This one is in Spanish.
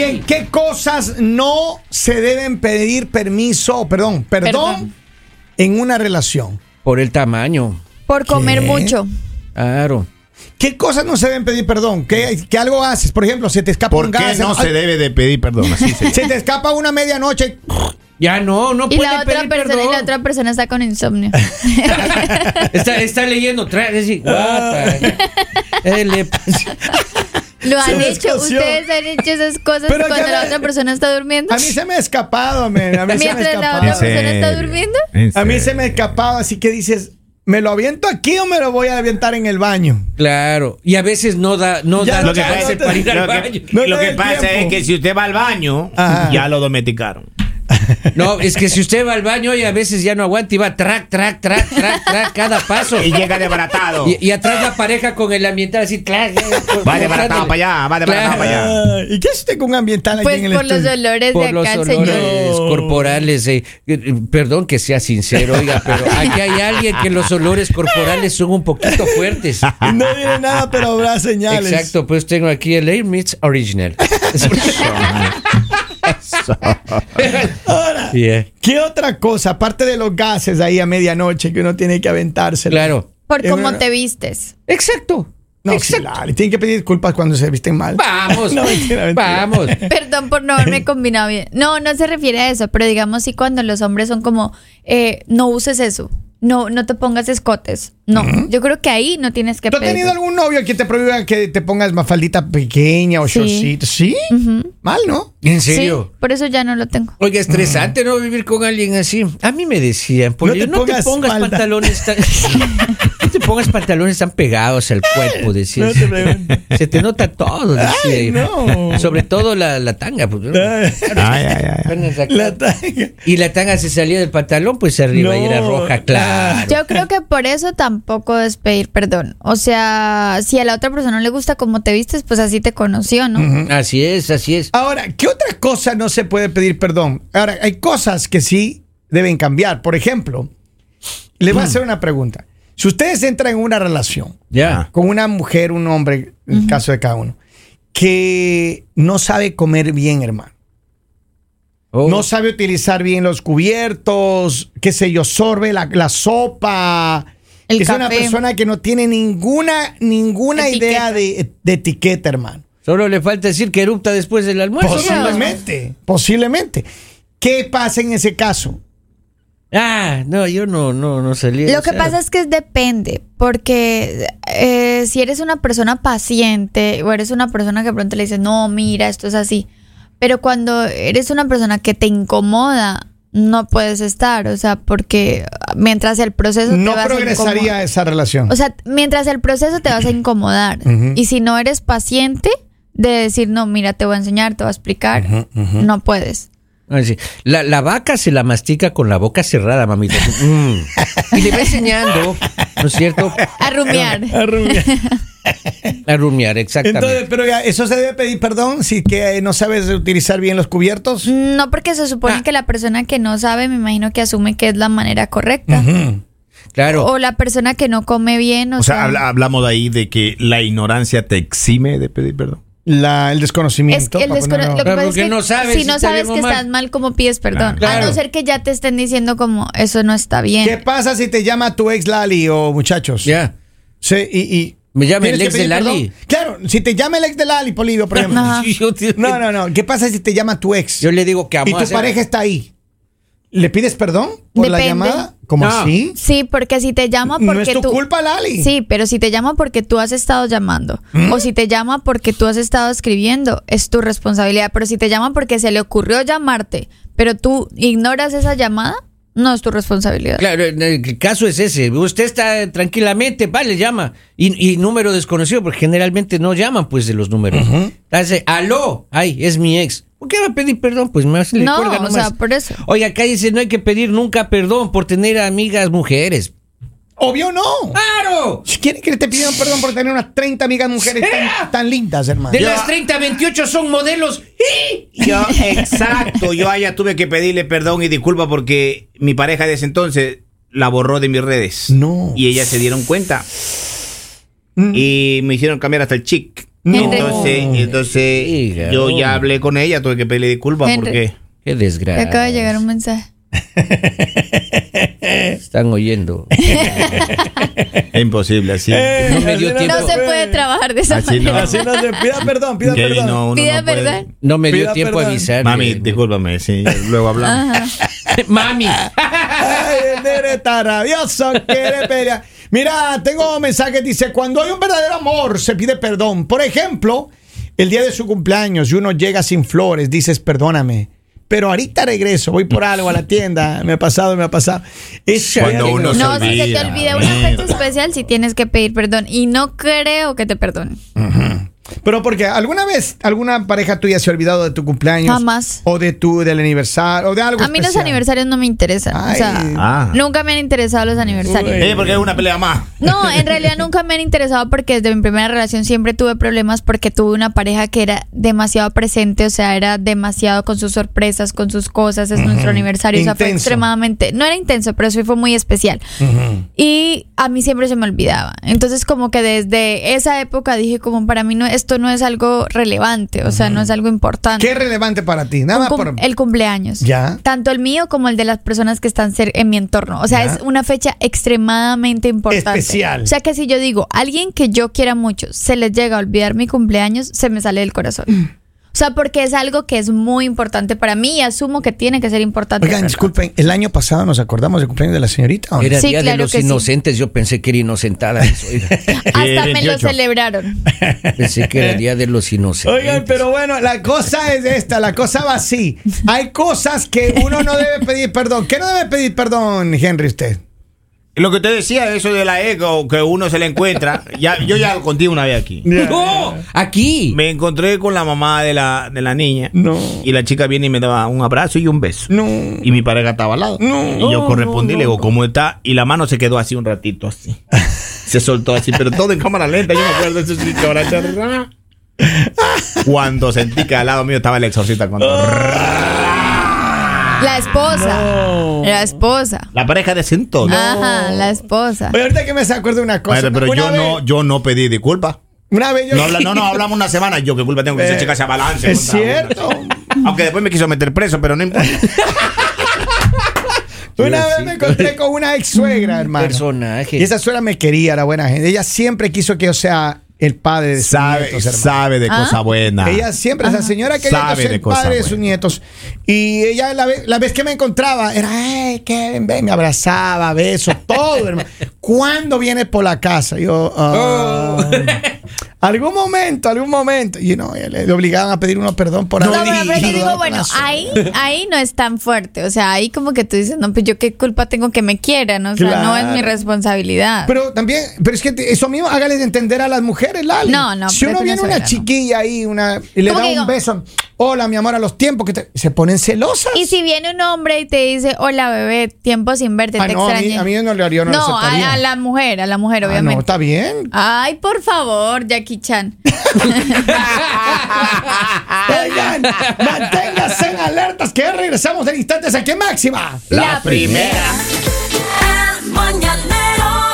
¿Qué cosas no se deben pedir perdón en una relación? Por el tamaño. Por comer mucho. Claro. ¿Qué cosas no se deben pedir perdón? ¿Qué algo haces? Por ejemplo, se te escapa un gas. ¿Por qué no se debe de pedir perdón? Así se te escapa una medianoche. Ya no Y puede la otra pedir persona, perdón. y la otra persona está con insomnio. Está leyendo. Así, ¿Lo han Se hecho? descoció. ¿Ustedes han hecho esas cosas Pero cuando ya la me- otra persona está durmiendo? A mí se me ha escapado, man. Mientras la otra persona está durmiendo. A mí se me ha escapado, así que dices, ¿me lo aviento aquí o me lo voy a aventar en el baño? Claro. Y a veces no da Ya, Lo que Ya, pasa, no te- para ir al lo que- baño. No lo te que da pasa tiempo. es que si usted va al baño, Ajá. ya lo domesticaron. No, es que si usted va al baño y a veces ya no aguanta y va track, cada paso. Y llega desbaratado. Y atrás la pareja con el ambiental así, Va desbaratado para allá, va desbaratado para allá. ¿Y qué hace usted con un ambiental aquí Pues en el por los estudio? olores Por de los acá, olores señor. corporales. Perdón que sea sincero, oiga, pero aquí hay alguien que los olores corporales son un poquito fuertes. No diré nada, pero habrá señales. Exacto, pues tengo aquí el Air Mix Original. Ahora, Yeah. ¿qué otra cosa, aparte de los gases ahí a medianoche que uno tiene que aventarse? Claro. Por Es cómo una- te vistes. Exacto. No, sí, Exacto. Lali, tienen que pedir disculpas cuando se visten mal. Vamos. No, mentira. Vamos. Perdón por no haberme combinado bien. No se refiere a eso, pero digamos sí cuando los hombres son como, no uses eso, no te pongas escotes. No, yo creo que ahí no tienes que ¿Tú has pedir. tenido algún novio que te prohíba que te pongas más faldita pequeña o Sí. shortcito? ¿Sí? Mal, ¿no? ¿En Sí, serio? por eso ya no lo tengo. Oiga, estresante, ¿no? Vivir con alguien así. A mí me decían, Polillo, no te pongas falda. pantalones tan... no te pongas pantalones tan pegados al cuerpo, decías. No te pregunto. Se te nota todo, decía. Ay, no. Sobre todo la tanga. Pues, ¿no? Ay. La tanga. Y la tanga se salía del pantalón, pues arriba y era No, roja, claro. Yo creo que por eso tampoco es pedir perdón. O sea, si a la otra persona no le gusta cómo te vistes, pues así te conoció, ¿no? Así es, así es. Ahora, ¿qué otra cosa no se puede pedir perdón? Ahora, hay cosas que sí deben cambiar. Por ejemplo, le voy a hacer una pregunta. Si ustedes entran en una relación Ya. con una mujer, un hombre, en el caso de cada uno, que no sabe comer bien, hermano. Oh. No sabe utilizar bien los cubiertos, qué sé yo, sorbe la sopa. El es una café. persona que no tiene ninguna Etiqueta. idea de etiqueta, hermano. Solo le falta decir que erupta después del almuerzo. Posiblemente. ¿Qué pasa en ese caso? Ah, no, yo no salí. Lo que pasa es que depende, porque si eres una persona paciente o eres una persona que de pronto le dices, no, mira, esto es así, pero cuando eres una persona que te incomoda, no puedes estar, o sea, porque mientras el proceso No te vas a progresaría incomodar. esa relación. O sea, mientras el proceso te vas a incomodar. Y si no eres paciente de decir, no, mira, te voy a enseñar, te voy a explicar, no puedes. Ah, sí. La vaca se la mastica con la boca cerrada, mamita. Y le va enseñando, ¿no es cierto? A rumiar. A rumiar, exactamente. Entonces, pero ya, ¿eso se debe pedir perdón si que no sabes utilizar bien los cubiertos? No, porque se supone que la persona que no sabe, me imagino que asume que es la manera correcta. Claro. O la persona que no come bien, O sea, hablamos de ahí de que la ignorancia te exime de pedir perdón. El desconocimiento. lo que para pasa Claro, es porque que no sabes si si no está sabes bien o que mal. estás mal, ¿cómo pides perdón? Claro. A no ser que ya te estén diciendo como eso no está bien. ¿Qué pasa si te llama tu ex Lali o muchachos? Ya. Sí, y Me llama ¿tienes el que ex de pedir Lali. perdón? Claro, si te llama el ex de Lali, Polibio, por ejemplo. Ajá. No. ¿Qué pasa si te llama tu ex? Yo le digo que y amo tu hacer- pareja está ahí. ¿Le pides perdón por la Depende. llamada? ¿Cómo No. así? Sí, porque si te llama No porque es tu tú... culpa, Lali. Sí, pero si te llama porque tú has estado llamando o si te llama porque tú has estado escribiendo, es tu responsabilidad. Pero si te llama porque se le ocurrió llamarte, pero tú ignoras esa llamada, no es tu responsabilidad. Claro, el caso es ese. Usted está tranquilamente, le llama. Y número desconocido, porque generalmente no llaman pues de los números. Entonces, aló, ay, es mi ex. ¿Por qué va a pedir perdón? Pues más le No, cuelga o nomás. sea, por eso. Oiga, acá dice, no hay que pedir nunca perdón por tener amigas mujeres. Obvio no. ¡Claro! Si quieren que te pidan perdón por tener unas 30 amigas mujeres tan lindas, hermano. De las 30, 28 son modelos. Exacto, yo a ella tuve que pedirle perdón y disculpa porque mi pareja de ese entonces la borró de mis redes. No. Y ellas se dieron cuenta. Y me hicieron cambiar hasta el chic. Entonces Diga, yo hombre. ya hablé con ella, tuve que pedirle disculpas Henry. porque... Qué Me desgracia. acaba de llegar un mensaje. Están oyendo. Es imposible así. No me dio así tiempo. No se puede trabajar de esa Así no. manera. Así no se pida perdón, pida Kevin, perdón. no, uno Pida no puede. perdón. No me dio Pida tiempo a perdón. avisar. Mami, discúlpame, sí, luego hablamos. Ajá. Mami. Ay, el nene está rabioso, quiere pelear. Mira, tengo mensajes, dice, cuando hay un verdadero amor se pide perdón. Por ejemplo, el día de su cumpleaños y uno llega sin flores, dices, perdóname. Pero ahorita regreso, voy por algo a la tienda, me ha pasado. Es Cuando uno se No, si se te olvida. olvida una fecha especial, si tienes que pedir perdón. Y no creo que te perdonen. Pero porque alguna vez alguna pareja tuya se ha olvidado de tu cumpleaños. Jamás. O del aniversario, o de algo A mí los especial. aniversarios no me interesan. O sea, Ah. nunca me han interesado los aniversarios. Uy. Porque es una pelea más. No, en realidad nunca me han interesado porque desde mi primera relación siempre tuve problemas porque tuve una pareja que era demasiado presente, o sea, era demasiado con sus sorpresas, con sus cosas, es nuestro aniversario, o sea, fue Intenso. extremadamente, no era intenso, pero sí fue muy especial. Y a mí siempre se me olvidaba. Entonces como que desde esa época dije como para mí esto no es algo relevante, o sea, no es algo importante. ¿Qué es relevante para ti? Nada más por... El cumpleaños. Ya. Tanto el mío como el de las personas que están en mi entorno. O sea, Ya. es una fecha extremadamente importante. Especial. O sea, que si yo digo, alguien que yo quiera mucho, se les llega a olvidar mi cumpleaños, se me sale del corazón. O sea, porque es algo que es muy importante para mí y asumo que tiene que ser importante. Oigan, disculpen, el año pasado nos acordamos del cumpleaños de la señorita, ¿o no? Era Sí, día de claro los que sí. inocentes. Yo pensé que era inocentada. Oiga. Hasta me lo 28. celebraron. Pensé que era día de los inocentes. Oigan, pero bueno, la cosa es esta, la cosa va así. Hay cosas que uno no debe pedir perdón. ¿Qué no debe pedir perdón, Henry, usted? Lo que te decía, eso de la ego, que uno se le encuentra. Yo ya lo conté una vez aquí. ¡No! Aquí. Me encontré con la mamá de la niña. No. Y la chica viene y me daba un abrazo y un beso. No. Y mi pareja estaba al lado. No. Y yo correspondí, le digo, ¿cómo está? Y la mano se quedó así un ratito, así. Se soltó así, pero todo en cámara lenta. Yo me acuerdo de eso. Cuando sentí que al lado mío estaba el exorcista. La esposa. No. La esposa. La pareja de ese entonces. Ajá, la esposa. Oye, ahorita que me acuerdo de una cosa. Bueno, pero yo no pedí disculpas. Una vez yo... No, hablamos una semana. Yo qué culpa tengo que esa chica se balance. Es cierto. Aunque después me quiso meter preso, pero no importa. Una vez me encontré con una ex suegra, hermano. Personaje. Y esa suegra me quería, era buena gente. Ella siempre quiso que yo sea el padre de sus nietos, hermano. Sabe de cosa buena. Ella siempre, esa señora quería Sabe que yo sea de el cosas padre de sus buenas. nietos. Y ella, la vez que me encontraba, era, hey, Kevin, ven, me abrazaba, besos, todo, hermano. ¿Cuándo vienes por la casa? Yo, algún momento. Y no, le obligaban a pedir uno perdón por No, haber pero yo saludado digo, con bueno, la suegra. ahí no es tan fuerte. O sea, ahí como que tú dices, no, pues yo qué culpa tengo que me quieran. O sea, no es mi Claro. responsabilidad. Pero también, es que eso mismo hágale entender a las mujeres, Lali. No, si pero uno eso no viene se una verá, ¿no? chiquilla ahí, y le ¿Cómo da que un digo? beso, hola, mi amor, a los tiempos que se ponen celosas. Y si viene un hombre y te dice, hola bebé, tiempo sin verte, te no, extrañé. a mí no le haría, no lo No, aceptaría. a la mujer, Ah, obviamente. no, está bien. Ay, por favor, Jackie Chan. Oigan, manténganse en alertas que ya regresamos en instantes aquí en Máxima. La primera. El mañanero